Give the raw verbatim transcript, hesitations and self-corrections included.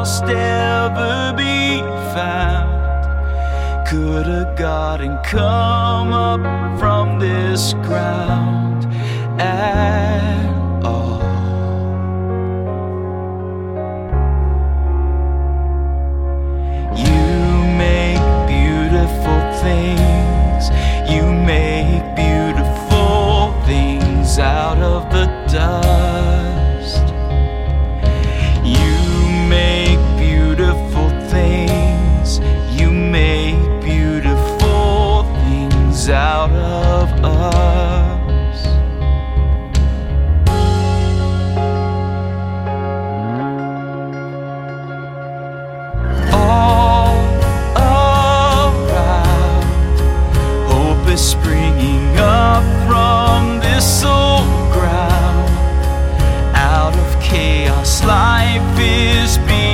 lost ever be found? Could a garden come up from this ground at all? You make beautiful things. You make beautiful things out of the dust. You make beautiful things. You make beautiful things out of us. All around, hope is spring.